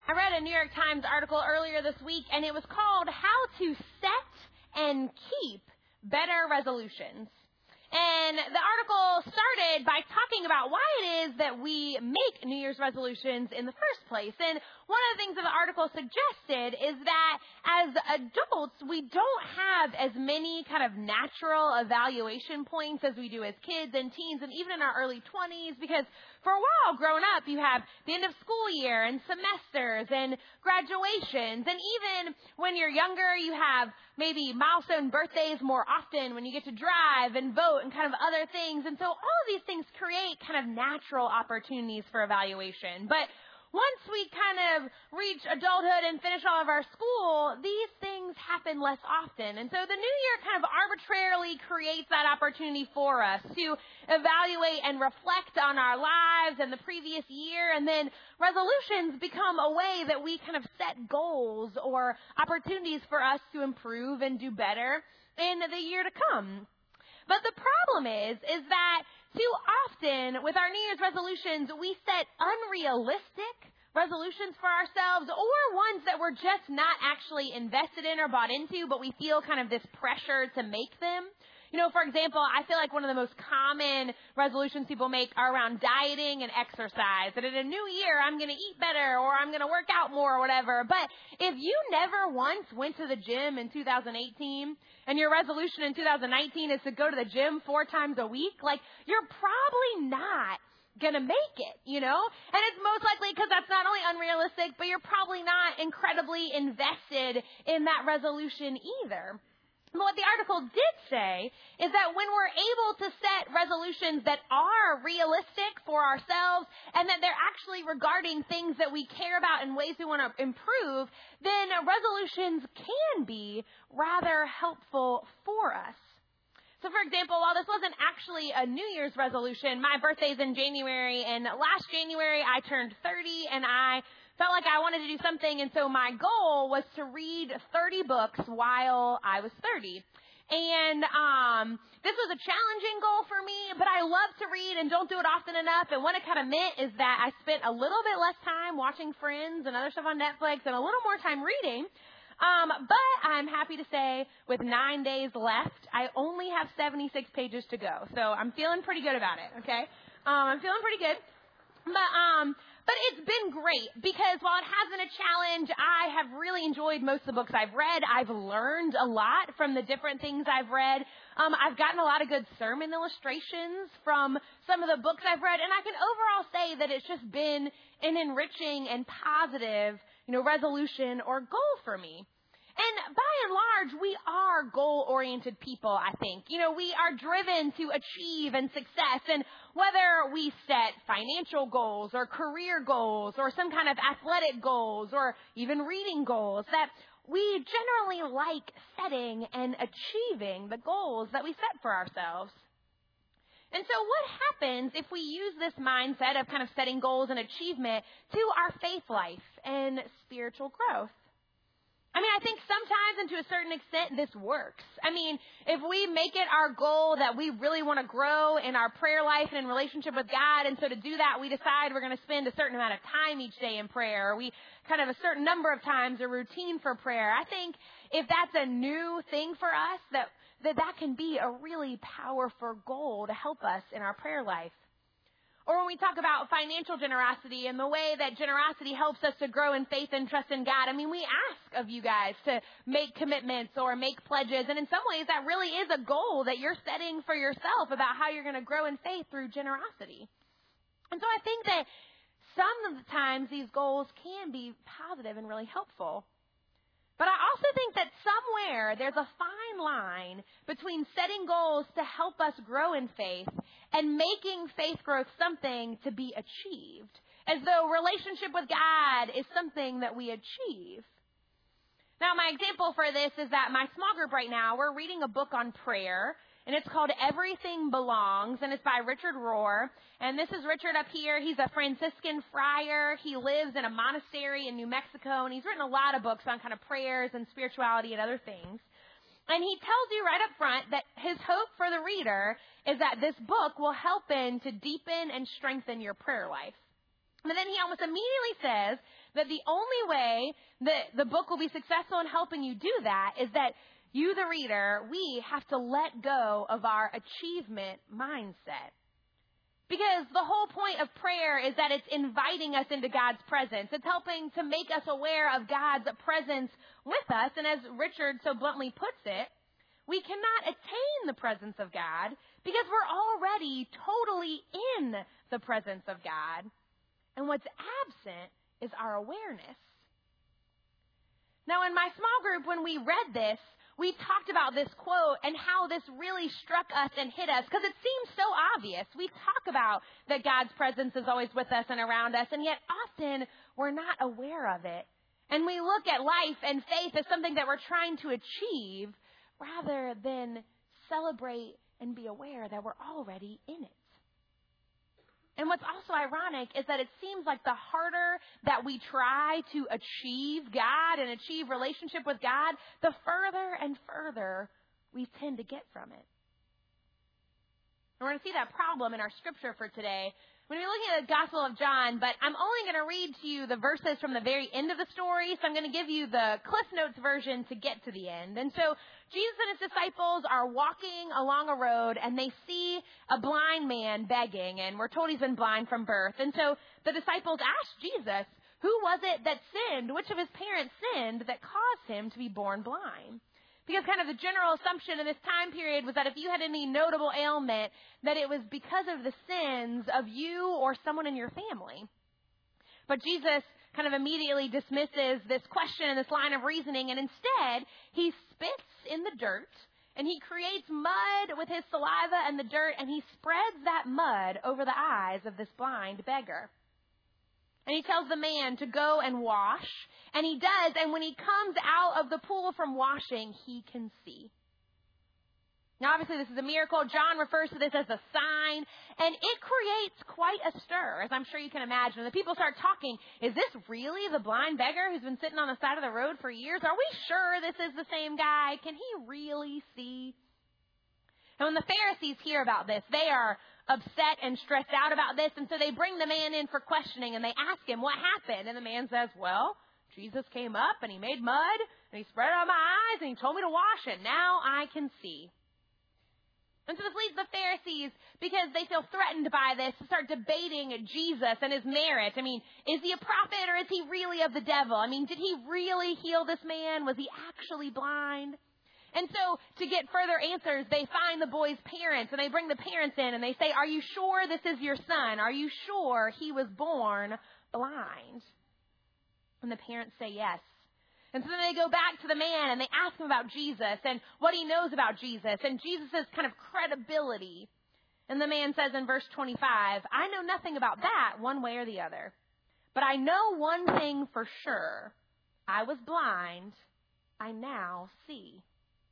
I read a New York Times article earlier this week, and it was called How to Set and Keep Better Resolutions. And the article started by talking about why it is that we make New Year's resolutions in the first place. And one of the things that the article suggested is that as adults, we don't have as many kind of natural evaluation points as we do as kids and teens and even in our early 20s, because for a while growing up, you have the end of school year and semesters and graduations. And even when you're younger, you have maybe milestone birthdays more often when you get to drive and vote and kind of other things. And so all of these things create kind of natural opportunities for evaluation. But once we kind of reach adulthood and finish all of our school, these things happen less often. And so the new year kind of arbitrarily creates that opportunity for us to evaluate and reflect on our lives and the previous year. And then resolutions become a way that we kind of set goals or opportunities for us to improve and do better in the year to come. But the problem is that too often with our New Year's resolutions, we set unrealistic resolutions for ourselves or ones that we're just not actually invested in or bought into, but we feel kind of this pressure to make them. You know, for example, I feel like one of the most common resolutions people make are around dieting and exercise. That in a new year, I'm going to eat better or I'm going to work out more or whatever. But if you never once went to the gym in 2018 and your resolution in 2019 is to go to the gym 4 times a week, like you're probably not going to make it, you know? And it's most likely because that's not only unrealistic, but you're probably not incredibly invested in that resolution either. But what the article did say is that when we're able to set resolutions that are realistic for ourselves and that they're actually regarding things that we care about and ways we want to improve, then resolutions can be rather helpful for us. So, for example, while this wasn't actually a New Year's resolution, my birthday's in January, and last January I turned 30, and I felt like I wanted to do something, and so my goal was to read 30 books while I was 30. And this was a challenging goal for me, but I love to read and don't do it often enough. And what it kind of meant is that I spent a little bit less time watching Friends and other stuff on Netflix and a little more time reading. But I'm happy to say with 9 days left, I only have 76 pages to go. So I'm feeling pretty good about it, okay? I'm feeling pretty good. But it's been great because while it has been a challenge, I have really enjoyed most of the books I've read. I've learned a lot from the different things I've read. I've gotten a lot of good sermon illustrations from some of the books I've read, and I can overall say that it's just been an enriching and positive, resolution or goal for me. And by and large, we are goal-oriented people, I think. We are driven to achieve and success. And whether we set financial goals or career goals or some kind of athletic goals or even reading goals, that we generally like setting and achieving the goals that we set for ourselves. And so what happens if we use this mindset of kind of setting goals and achievement to our faith life and spiritual growth? I think sometimes and to a certain extent this works. If we make it our goal that we really want to grow in our prayer life and in relationship with God, and so to do that we decide we're going to spend a certain amount of time each day in prayer, or we kind of a certain number of times a routine for prayer. I think if that's a new thing for us, that can be a really powerful goal to help us in our prayer life. Or when we talk about financial generosity and the way that generosity helps us to grow in faith and trust in God, we ask of you guys to make commitments or make pledges. And in some ways, that really is a goal that you're setting for yourself about how you're going to grow in faith through generosity. And so I think that some of the times these goals can be positive and really helpful. But I also think that somewhere there's a fine line between setting goals to help us grow in faith and making faith growth something to be achieved, as though relationship with God is something that we achieve. Now, my example for this is that my small group right now, we're reading a book on prayer, and it's called Everything Belongs, and it's by Richard Rohr. And this is Richard up here. He's a Franciscan friar. He lives in a monastery in New Mexico, and he's written a lot of books on kind of prayers and spirituality and other things. And he tells you right up front that his hope for the reader is that this book will help to deepen and strengthen your prayer life. But then he almost immediately says that the only way that the book will be successful in helping you do that is that you, the reader, we have to let go of our achievement mindset. Because the whole point of prayer is that it's inviting us into God's presence. It's helping to make us aware of God's presence with us. And as Richard so bluntly puts it, we cannot attain the presence of God because we're already totally in the presence of God. And what's absent is our awareness. Now, in my small group, when we read this, we talked about this quote and how this really struck us and hit us because it seems so obvious. We talk about that God's presence is always with us and around us, and yet often we're not aware of it. And we look at life and faith as something that we're trying to achieve rather than celebrate and be aware that we're already in it. And what's also ironic is that it seems like the harder that we try to achieve God and achieve relationship with God, the further and further we tend to get from it. And we're going to see that problem in our scripture for today. We're going to be looking at the Gospel of John, but I'm only going to read to you the verses from the very end of the story, so I'm going to give you the Cliff Notes version to get to the end. And so Jesus and his disciples are walking along a road, and they see a blind man begging, and we're told he's been blind from birth. And so the disciples ask Jesus, who was it that sinned? Which of his parents sinned that caused him to be born blind? Because kind of the general assumption in this time period was that if you had any notable ailment, that it was because of the sins of you or someone in your family. But Jesus kind of immediately dismisses this question and this line of reasoning, and instead he spits in the dirt, and he creates mud with his saliva and the dirt, and he spreads that mud over the eyes of this blind beggar. And he tells the man to go and wash. And he does. And when he comes out of the pool from washing, he can see. Now, obviously, this is a miracle. John refers to this as a sign. And it creates quite a stir, as I'm sure you can imagine. The people start talking, is this really the blind beggar who's been sitting on the side of the road for years? Are we sure this is the same guy? Can he really see? And when the Pharisees hear about this, they are upset and stressed out about this. And so they bring the man in for questioning, and they ask him what happened. And the man says, well, Jesus came up and he made mud and he spread it on my eyes and he told me to wash it. Now I can see. And so this leads the Pharisees, because they feel threatened by this, to start debating Jesus and his merit. I mean, is he a prophet or is he really of the devil? I mean, did he really heal this man? Was he actually blind? And so to get further answers, they find the boy's parents, and they bring the parents in, and they say, are you sure this is your son? Are you sure he was born blind? And the parents say yes. And so then they go back to the man, and they ask him about Jesus and what he knows about Jesus and Jesus' kind of credibility. And the man says in verse 25, I know nothing about that one way or the other, but I know one thing for sure. I was blind. I now see.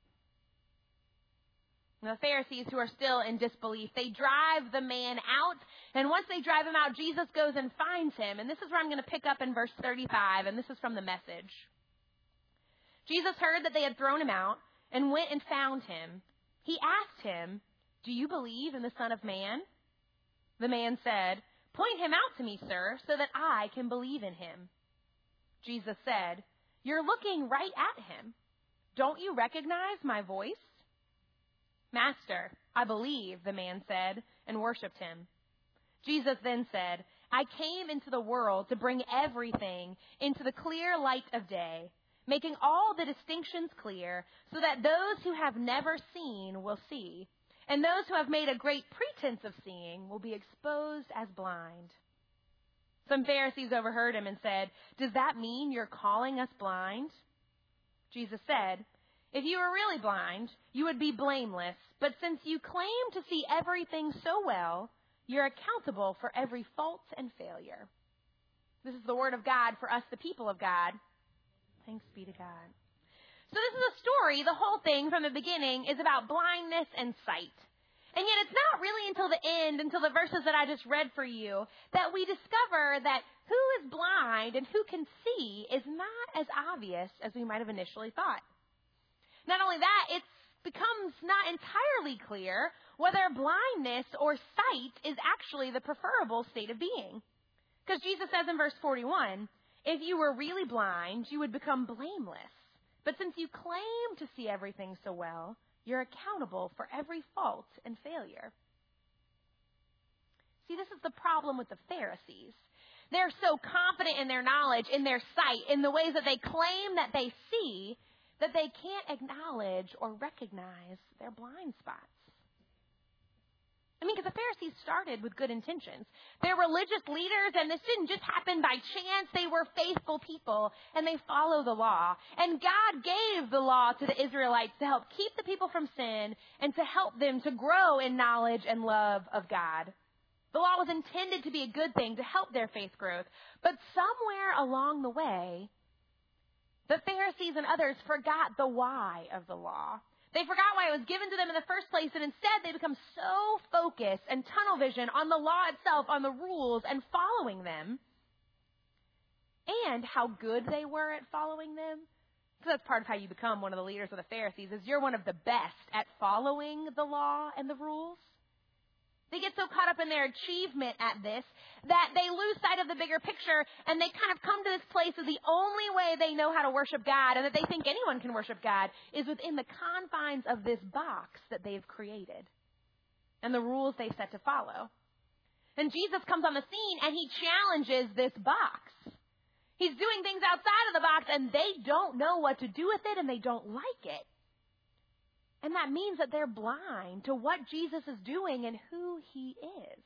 The Pharisees, who are still in disbelief, they drive the man out. And once they drive him out, Jesus goes and finds him. And this is where I'm going to pick up in verse 35. And this is from the Message. Jesus heard that they had thrown him out and went and found him. He asked him, do you believe in the Son of Man? The man said, point him out to me, sir, so that I can believe in him. Jesus said, you're looking right at him. Don't you recognize my voice? Master, I believe, the man said, and worshipped him. Jesus then said, I came into the world to bring everything into the clear light of day, making all the distinctions clear, so that those who have never seen will see, and those who have made a great pretense of seeing will be exposed as blind. Some Pharisees overheard him and said, does that mean you're calling us blind? Jesus said, if you were really blind, you would be blameless. But since you claim to see everything so well, you're accountable for every fault and failure. This is the word of God for us, the people of God. Thanks be to God. So this is a story. The whole thing from the beginning is about blindness and sight. And yet it's not really until the end, until the verses that I just read for you, that we discover that who is blind and who can see is not as obvious as we might have initially thought. Not only that, it becomes not entirely clear whether blindness or sight is actually the preferable state of being. Because Jesus says in verse 41, If you were really blind, you would become blameless. But since you claim to see everything so well, you're accountable for every fault and failure. See, this is the problem with the Pharisees. They're so confident in their knowledge, in their sight, in the ways that they claim that they see, that they can't acknowledge or recognize their blind spots. I mean, because the Pharisees started with good intentions. They're religious leaders, and this didn't just happen by chance. They were faithful people, and they follow the law. And God gave the law to the Israelites to help keep the people from sin and to help them to grow in knowledge and love of God. The law was intended to be a good thing, to help their faith growth. But somewhere along the way, the Pharisees and others forgot the why of the law. They forgot why it was given to them in the first place, and instead they become so focused and tunnel vision on the law itself, on the rules, and following them, and how good they were at following them. So that's part of how you become one of the leaders of the Pharisees, is you're one of the best at following the law and the rules. They get so caught up in their achievement at this that they lose sight of the bigger picture, and they kind of come to this place of the only way they know how to worship God, and that they think anyone can worship God, is within the confines of this box that they've created and the rules they've set to follow. And Jesus comes on the scene, and he challenges this box. He's doing things outside of the box, and they don't know what to do with it, and they don't like it. And that means that they're blind to what Jesus is doing and who he is.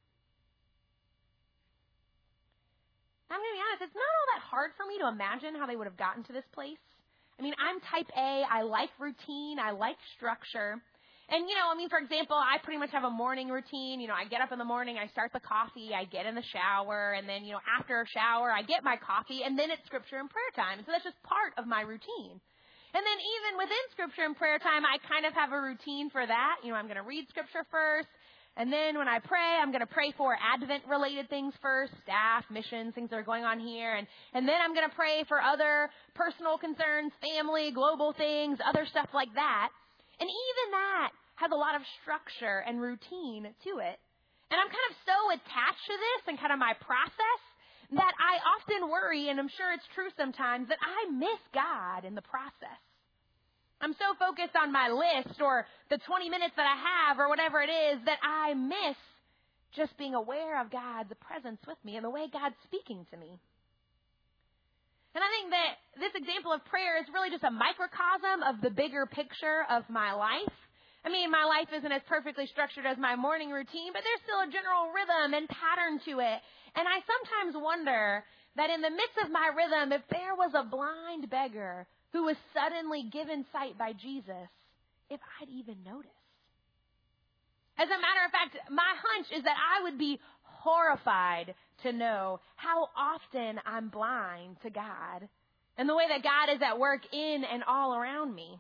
I'm going to be honest, it's not all that hard for me to imagine how they would have gotten to this place. I mean, I'm type A. I like routine. I like structure. And, for example, I pretty much have a morning routine. I get up in the morning, I start the coffee, I get in the shower, and then, after a shower, I get my coffee, and then it's scripture and prayer time. So that's just part of my routine. And then even within scripture and prayer time, I kind of have a routine for that. I'm going to read scripture first. And then when I pray, I'm going to pray for Advent-related things first, staff, missions, things that are going on here. And then I'm going to pray for other personal concerns, family, global things, other stuff like that. And even that has a lot of structure and routine to it. And I'm kind of so attached to this and kind of my process that I often worry, and I'm sure it's true sometimes, that I miss God in the process. I'm so focused on my list or the 20 minutes that I have or whatever it is that I miss just being aware of God's presence with me and the way God's speaking to me. And I think that this example of prayer is really just a microcosm of the bigger picture of my life. I mean, my life isn't as perfectly structured as my morning routine, but there's still a general rhythm and pattern to it. And I sometimes wonder that in the midst of my rhythm, if there was a blind beggar who was suddenly given sight by Jesus, if I'd even notice. As a matter of fact, my hunch is that I would be horrified to know how often I'm blind to God and the way that God is at work in and all around me.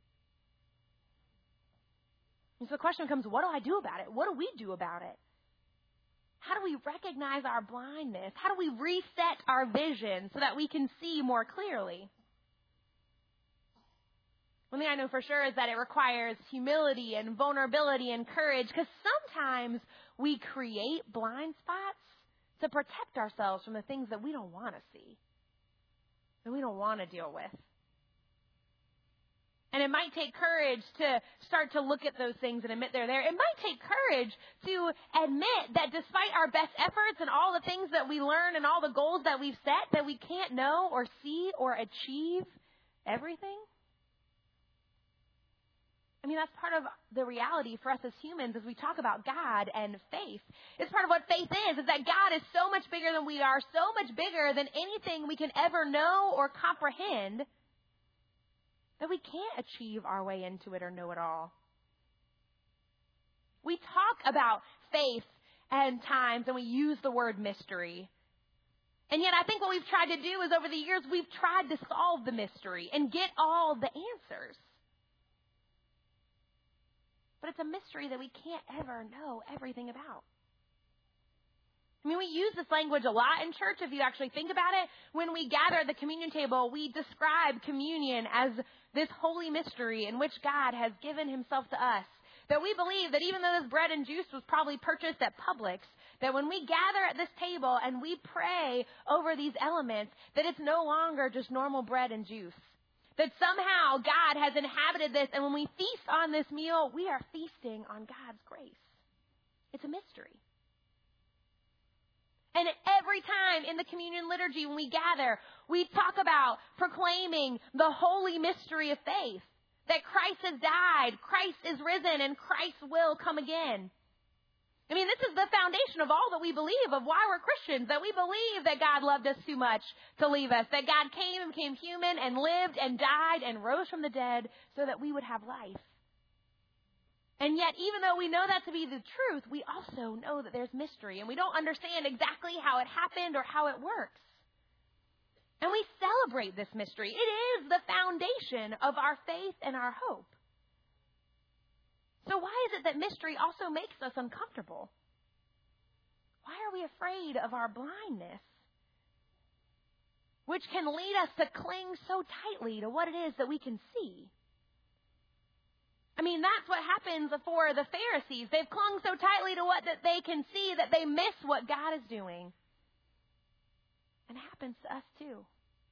And so the question becomes, what do I do about it? What do we do about it? How do we recognize our blindness? How do we reset our vision so that we can see more clearly? One thing I know for sure is that it requires humility and vulnerability and courage, because sometimes we create blind spots to protect ourselves from the things that we don't want to see, that we don't want to deal with. And it might take courage to start to look at those things and admit they're there. It might take courage to admit that despite our best efforts and all the things that we learn and all the goals that we've set, that we can't know or see or achieve everything. I mean, that's part of the reality for us as humans as we talk about God and faith. It's part of what faith is that God is so much bigger than we are, so much bigger than anything we can ever know or comprehend, that we can't achieve our way into it or know it all. We talk about faith and times, and we use the word mystery. And yet I think what we've tried to do is over the years, we've tried to solve the mystery and get all the answers. But it's a mystery that we can't ever know everything about. I mean, we use this language a lot in church, if you actually think about it. When we gather at the communion table, we describe communion as this holy mystery in which God has given himself to us. That we believe that even though this bread and juice was probably purchased at Publix, That when we gather at this table and we pray over these elements, that it's no longer just normal bread and juice. That somehow God has inhabited this, and when we feast on this meal, we are feasting on God's grace. It's a mystery. And every time in the communion liturgy when we gather, we talk about proclaiming the holy mystery of faith. That Christ has died, Christ is risen, and Christ will come again. I mean, this is the foundation of all that we believe, of why we're Christians, that we believe that God loved us too much to leave us, that God came and became human and lived and died and rose from the dead so that we would have life. And yet, even though we know that to be the truth, we also know that there's mystery, and we don't understand exactly how it happened or how it works. And we celebrate this mystery. It is the foundation of our faith and our hope. So why is it that mystery also makes us uncomfortable? Why are we afraid of our blindness, which can lead us to cling so tightly to what it is that we can see? I mean, that's what happens for the Pharisees. They've clung so tightly to what that they can see that they miss what God is doing. And it happens to us too.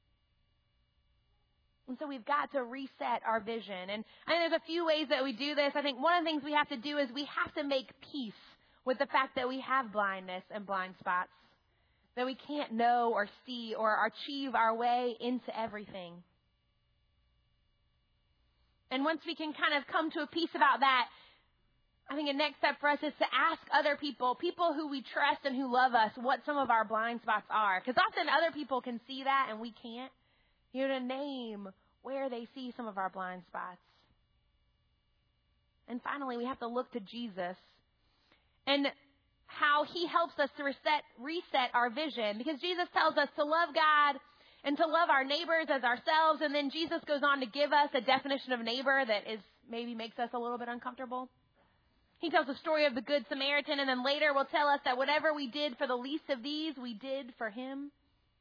And so we've got to reset our vision. And I think there's a few ways that we do this. I think one of the things we have to do is we have to make peace with the fact that we have blindness and blind spots, that we can't know or see or achieve our way into everything. And once we can kind of come to a peace about that, I think a next step for us is to ask other people who we trust and who love us, what some of our blind spots are. Because often other people can see that and we can't. You know, to name where they see some of our blind spots. And finally, we have to look to Jesus and how he helps us to reset our vision. Because Jesus tells us to love God and to love our neighbors as ourselves. And then Jesus goes on to give us a definition of neighbor that maybe makes us a little bit uncomfortable. He tells the story of the Good Samaritan, and then later will tell us that whatever we did for the least of these, we did for him.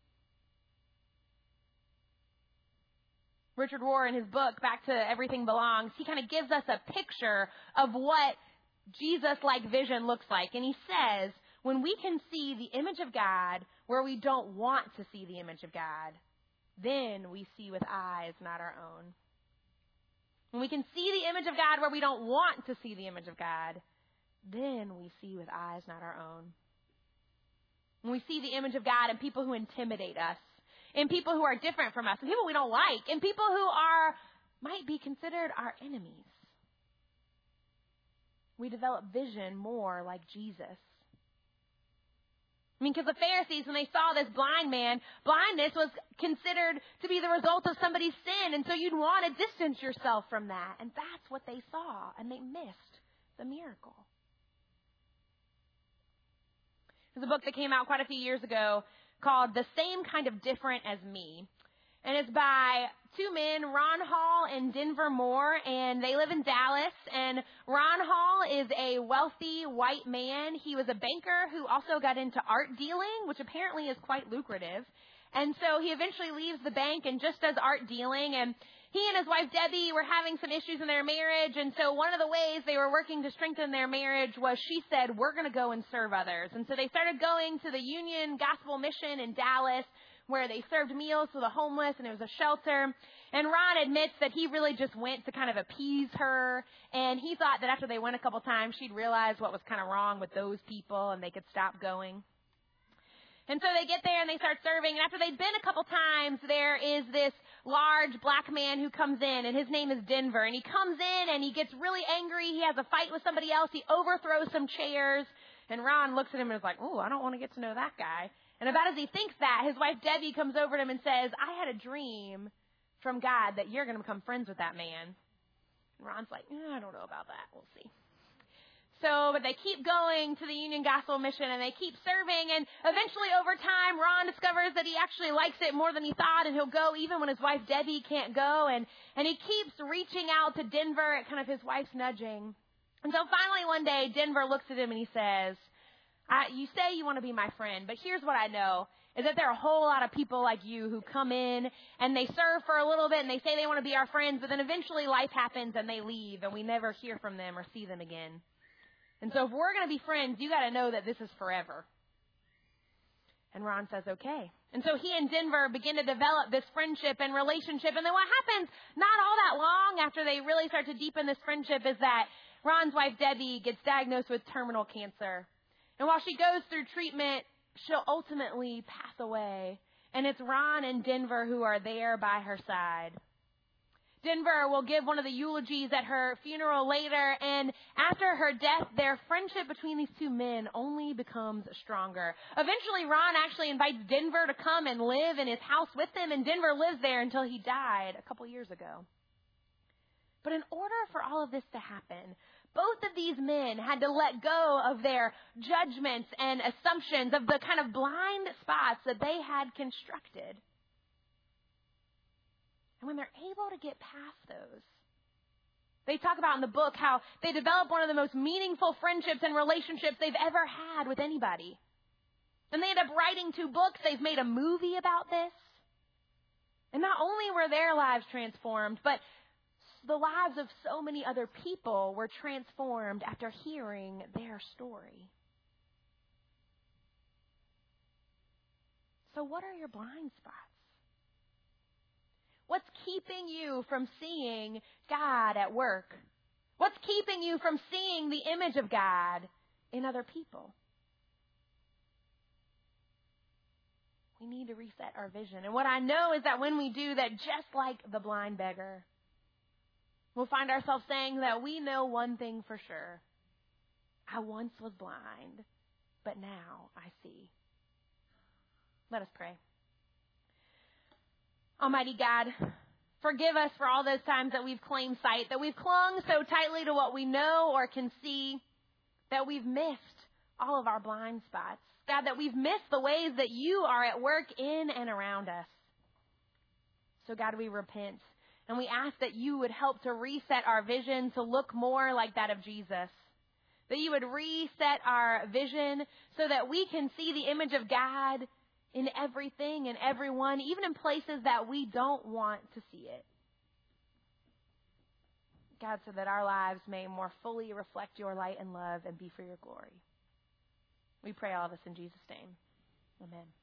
Richard Rohr, in his book, Back to Everything Belongs, he kind of gives us a picture of what Jesus-like vision looks like. And he says, when we can see the image of God where we don't want to see the image of God, then we see with eyes not our own. When we can see the image of God where we don't want to see the image of God, then we see with eyes not our own. When we see the image of God in people who intimidate us, in people who are different from us, in people we don't like, in people who might be considered our enemies, we develop vision more like Jesus. I mean, because the Pharisees, when they saw this blind man, blindness was considered to be the result of somebody's sin. And so you'd want to distance yourself from that. And that's what they saw. And they missed the miracle. There's a book that came out quite a few years ago called The Same Kind of Different as Me. And it's by two men, Ron Hall and Denver Moore, and they live in Dallas. And Ron Hall is a wealthy white man. He was a banker who also got into art dealing, which apparently is quite lucrative. And so he eventually leaves the bank and just does art dealing. And he and his wife Debbie were having some issues in their marriage. And so one of the ways they were working to strengthen their marriage was she said, we're going to go and serve others. And so they started going to the Union Gospel Mission in Dallas, where they served meals to the homeless, and it was a shelter. And Ron admits that he really just went to kind of appease her, and he thought that after they went a couple times, she'd realize what was kind of wrong with those people, and they could stop going. And so they get there, and they start serving, and after they've been a couple times, there is this large black man who comes in, and his name is Denver, and he comes in, and he gets really angry. He has a fight with somebody else. He overthrows some chairs, and Ron looks at him and is like, oh, I don't want to get to know that guy. And about as he thinks that, his wife Debbie comes over to him and says, I had a dream from God that you're going to become friends with that man. And Ron's like, I don't know about that. We'll see. So, but they keep going to the Union Gospel Mission, and they keep serving. And eventually, over time, Ron discovers that he actually likes it more than he thought, and he'll go even when his wife Debbie can't go. And he keeps reaching out to Denver at kind of his wife's nudging. And so finally one day, Denver looks at him and he says, you say you want to be my friend, but here's what I know, is that there are a whole lot of people like you who come in and they serve for a little bit and they say they want to be our friends, but then eventually life happens and they leave and we never hear from them or see them again. And so if we're going to be friends, you got to know that this is forever. And Ron says, okay. And so he and Denver begin to develop this friendship and relationship. And then what happens not all that long after they really start to deepen this friendship is that Ron's wife, Debbie, gets diagnosed with terminal cancer. And while she goes through treatment, she'll ultimately pass away. And it's Ron and Denver who are there by her side. Denver will give one of the eulogies at her funeral later, and after her death, their friendship between these two men only becomes stronger. Eventually, Ron actually invites Denver to come and live in his house with him, and Denver lives there until he died a couple years ago. But in order for all of this to happen, both of these men had to let go of their judgments and assumptions, of the kind of blind spots that they had constructed. And when they're able to get past those, they talk about in the book how they develop one of the most meaningful friendships and relationships they've ever had with anybody. And they end up writing 2 books. They've made a movie about this. And not only were their lives transformed, but the lives of so many other people were transformed after hearing their story. So what are your blind spots? What's keeping you from seeing God at work? What's keeping you from seeing the image of God in other people? We need to reset our vision. And what I know is that when we do that, just like the blind beggar, we'll find ourselves saying that we know one thing for sure. I once was blind, but now I see. Let us pray. Almighty God, forgive us for all those times that we've claimed sight, that we've clung so tightly to what we know or can see, that we've missed all of our blind spots. God, that we've missed the ways that you are at work in and around us. So God, we repent, and we ask that you would help to reset our vision to look more like that of Jesus. That you would reset our vision so that we can see the image of God in everything and everyone, even in places that we don't want to see it. God, so that our lives may more fully reflect your light and love and be for your glory. We pray all this in Jesus' name. Amen.